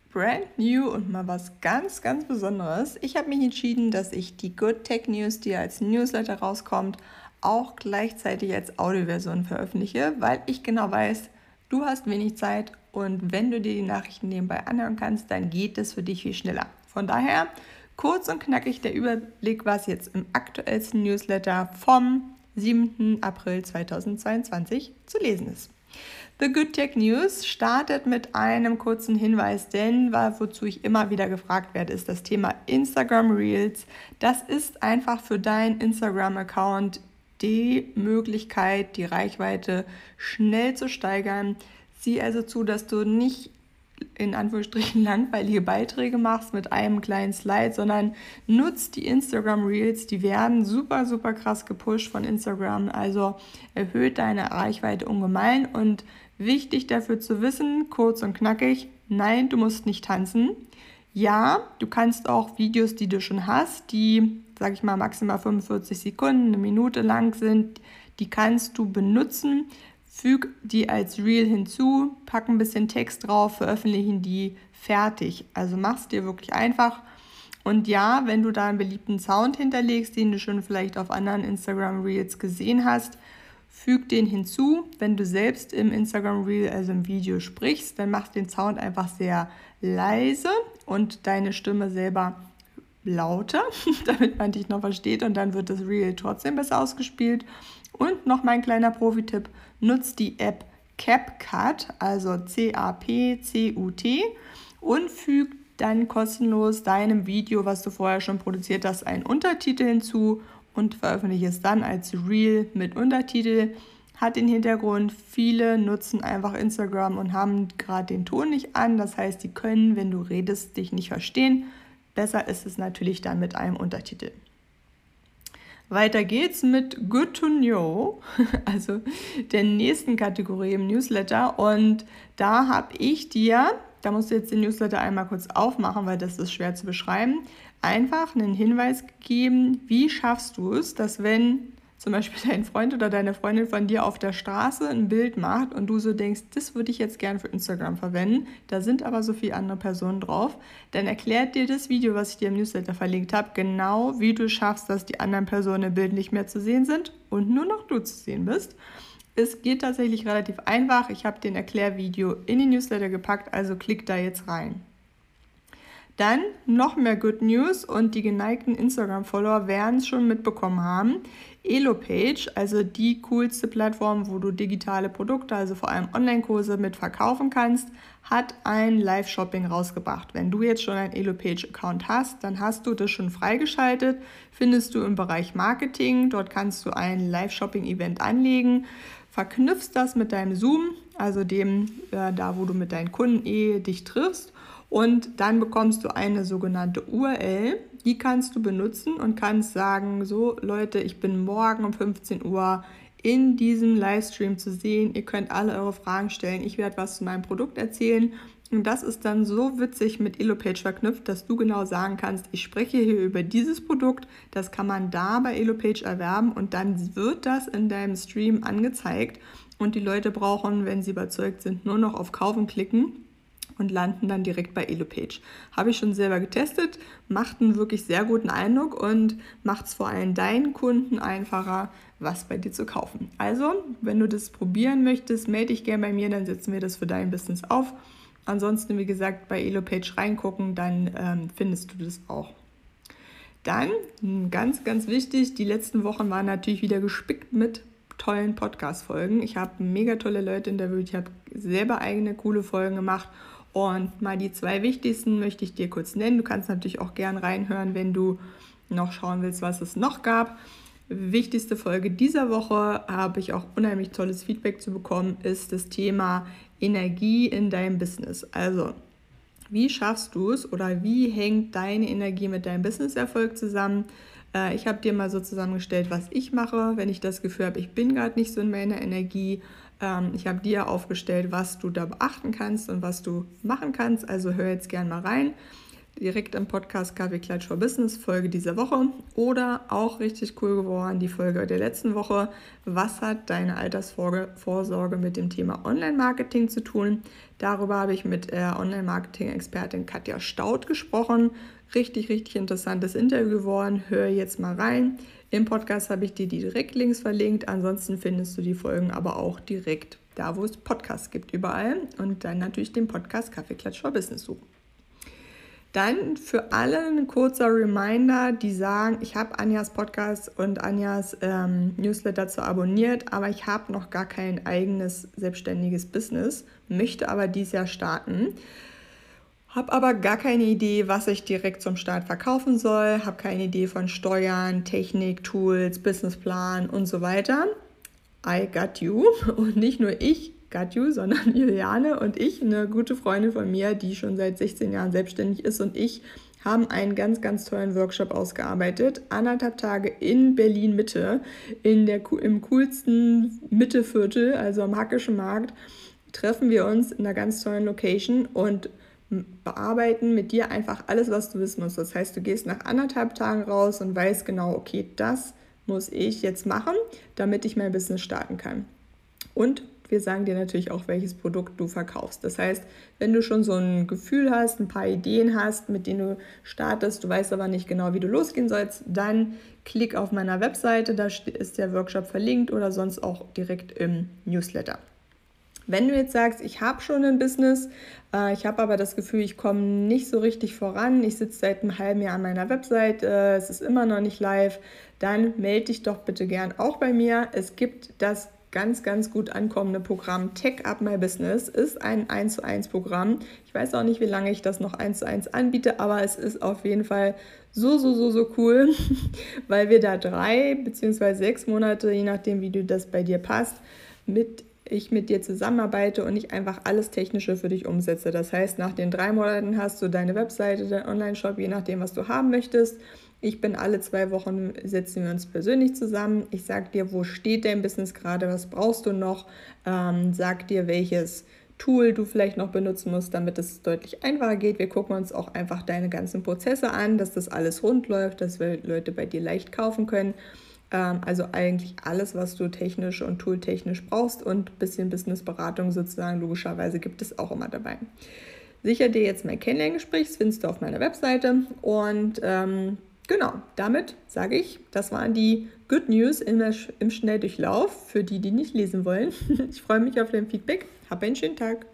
brand new und mal was ganz, ganz Besonderes. Ich habe mich entschieden, dass ich die Good Tech News, die als Newsletter rauskommt, auch gleichzeitig als Audioversion veröffentliche, weil ich genau weiß, du hast wenig Zeit und wenn du dir die Nachrichten nebenbei anhören kannst, dann geht es für dich viel schneller. Von daher kurz und knackig der Überblick, was jetzt im aktuellsten Newsletter vom 7. April 2022 zu lesen ist. The Good Tech News startet mit einem kurzen Hinweis, denn wozu ich immer wieder gefragt werde, ist das Thema Instagram Reels. Das ist einfach für deinen Instagram-Account die Möglichkeit, die Reichweite schnell zu steigern. Sieh also zu, dass du nicht in Anführungsstrichen langweilige Beiträge machst mit einem kleinen Slide, sondern nutzt die Instagram Reels. Die werden super, super krass gepusht von Instagram, also erhöht deine Reichweite ungemein. Und wichtig dafür zu wissen, kurz und knackig, nein, du musst nicht tanzen. Ja, du kannst auch Videos, die du schon hast, die, sag ich mal, maximal 45 Sekunden, eine Minute lang sind, die kannst du benutzen. Füg die als Reel hinzu, pack ein bisschen Text drauf, veröffentlichen die, fertig. Also mach's dir wirklich einfach. Und ja, wenn du da einen beliebten Sound hinterlegst, den du schon vielleicht auf anderen Instagram Reels gesehen hast, füg den hinzu. Wenn du selbst im Instagram Reel, also im Video sprichst, dann mach den Sound einfach sehr leise und deine Stimme selber lauter, damit man dich noch versteht und dann wird das Reel trotzdem besser ausgespielt. Und noch mein kleiner Profi-Tipp, nutzt die App CapCut, also C-A-P-C-U-T und fügt dann kostenlos deinem Video, was du vorher schon produziert hast, einen Untertitel hinzu und veröffentliche es dann als Reel mit Untertitel. Hat den Hintergrund, viele nutzen einfach Instagram und haben gerade den Ton nicht an. Das heißt, die können, wenn du redest, dich nicht verstehen. Besser ist es natürlich dann mit einem Untertitel. Weiter geht's mit Good to Know, also der nächsten Kategorie im Newsletter. Und da habe ich dir, da musst du jetzt den Newsletter einmal kurz aufmachen, weil das ist schwer zu beschreiben, einfach einen Hinweis gegeben, wie schaffst du es, dass wenn zum Beispiel dein Freund oder deine Freundin von dir auf der Straße ein Bild macht und du so denkst, das würde ich jetzt gern für Instagram verwenden, da sind aber so viele andere Personen drauf, dann erklärt dir das Video, was ich dir im Newsletter verlinkt habe, genau wie du schaffst, dass die anderen Personen im Bild nicht mehr zu sehen sind und nur noch du zu sehen bist. Es geht tatsächlich relativ einfach. Ich habe den Erklärvideo in den Newsletter gepackt, also klick da jetzt rein. Dann noch mehr Good News und die geneigten Instagram-Follower werden es schon mitbekommen haben. Elopage, also die coolste Plattform, wo du digitale Produkte, also vor allem Online-Kurse mit verkaufen kannst, hat ein Live-Shopping rausgebracht. Wenn du jetzt schon einen Elopage-Account hast, dann hast du das schon freigeschaltet, findest du im Bereich Marketing. Dort kannst du ein Live-Shopping-Event anlegen, verknüpfst das mit deinem Zoom, also dem, da wo du mit deinen Kunden dich triffst. Und dann bekommst du eine sogenannte URL, die kannst du benutzen und kannst sagen, so Leute, ich bin morgen um 15 Uhr in diesem Livestream zu sehen. Ihr könnt alle eure Fragen stellen, ich werde was zu meinem Produkt erzählen. Und das ist dann so witzig mit Elopage verknüpft, dass du genau sagen kannst, ich spreche hier über dieses Produkt, das kann man da bei Elopage erwerben und dann wird das in deinem Stream angezeigt. Und die Leute brauchen, wenn sie überzeugt sind, nur noch auf Kaufen klicken und landen dann direkt bei Elopage. Habe ich schon selber getestet, macht einen wirklich sehr guten Eindruck und macht es vor allem deinen Kunden einfacher, was bei dir zu kaufen. Also, wenn du das probieren möchtest, melde dich gerne bei mir, dann setzen wir das für dein Business auf. Ansonsten, wie gesagt, bei Elopage reingucken, dann findest du das auch. Dann, ganz, ganz wichtig, die letzten Wochen waren natürlich wieder gespickt mit tollen Podcast-Folgen. Ich habe mega tolle Leute interviewt, ich habe selber eigene coole Folgen gemacht. Und mal die 2 wichtigsten möchte ich dir kurz nennen. Du kannst natürlich auch gern reinhören, wenn du noch schauen willst, was es noch gab. Wichtigste Folge dieser Woche, habe ich auch unheimlich tolles Feedback zu bekommen, ist das Thema Energie in deinem Business. Also, wie schaffst du es oder wie hängt deine Energie mit deinem Businesserfolg zusammen? Ich habe dir mal so zusammengestellt, was ich mache, wenn ich das Gefühl habe, ich bin gerade nicht so in meiner Energie. Ich habe dir aufgestellt, was du da beachten kannst und was du machen kannst. Also hör jetzt gerne mal rein. direkt im Podcast Kaffeeklatsch for Business Folge dieser Woche oder auch richtig cool geworden, die Folge der letzten Woche. Was hat deine Altersvorsorge mit dem Thema Online-Marketing zu tun? Darüber habe ich mit Online-Marketing-Expertin Katja Staud gesprochen. Richtig interessantes Interview geworden. Hör jetzt mal rein. Im Podcast habe ich dir die Direktlinks verlinkt. Ansonsten findest du die Folgen aber auch direkt da, wo es Podcasts gibt, überall. Und dann natürlich den Podcast Kaffeeklatsch for Business suchen. Dann für alle ein kurzer Reminder, die sagen, ich habe Anjas Podcast und Anjas Newsletter zu abonniert, aber ich habe noch gar kein eigenes selbstständiges Business, möchte aber dieses Jahr starten. Habe aber gar keine Idee, was ich direkt zum Start verkaufen soll, habe keine Idee von Steuern, Technik, Tools, Businessplan und so weiter. I got you. Und nicht nur ich got you, sondern Juliane und ich, eine gute Freundin von mir, die schon seit 16 Jahren selbstständig ist, und ich haben einen ganz tollen Workshop ausgearbeitet. 1,5 Tage in Berlin-Mitte, im coolsten Mitteviertel, also am Hackischen Markt, treffen wir uns in einer ganz tollen Location und bearbeiten mit dir einfach alles, was du wissen musst. Das heißt, du gehst nach 1,5 Tagen raus und weißt genau, okay, das muss ich jetzt machen, damit ich mein Business starten kann. Und wir sagen dir natürlich auch, welches Produkt du verkaufst. Das heißt, wenn du schon so ein Gefühl hast, ein paar Ideen hast, mit denen du startest, du weißt aber nicht genau, wie du losgehen sollst, dann klick auf meiner Webseite, da ist der Workshop verlinkt oder sonst auch direkt im Newsletter. Wenn du jetzt sagst, ich habe schon ein Business, ich habe aber das Gefühl, ich komme nicht so richtig voran, ich sitze seit einem halben Jahr an meiner Website, es ist immer noch nicht live, dann melde dich doch bitte gern auch bei mir. Es gibt das ganz gut ankommende Programm Tech Up My Business, ist ein 1:1 Programm. Ich weiß auch nicht, wie lange ich das noch 1:1 anbiete, aber es ist auf jeden Fall so cool, weil wir da 3 bzw. 6 Monate, je nachdem, wie das bei dir passt, ich mit dir zusammenarbeite und ich einfach alles Technische für dich umsetze. Das heißt, nach den 3 Monaten hast du deine Webseite, deinen Online-Shop, je nachdem, was du haben möchtest. Ich bin alle 2 Wochen, setzen wir uns persönlich zusammen. Ich sage dir, wo steht dein Business gerade, was brauchst du noch, sag dir, welches Tool du vielleicht noch benutzen musst, damit es deutlich einfacher geht. Wir gucken uns auch einfach deine ganzen Prozesse an, dass das alles rund läuft, dass wir Leute bei dir leicht kaufen können. Also eigentlich alles, was du technisch und tooltechnisch brauchst, und ein bisschen Businessberatung sozusagen, logischerweise gibt es auch immer dabei. Sicher dir jetzt mein Kennenlerngespräch, das findest du auf meiner Webseite, und genau, damit sage ich, das waren die Good News im Schnelldurchlauf für die, die nicht lesen wollen. Ich freue mich auf dein Feedback. Hab einen schönen Tag.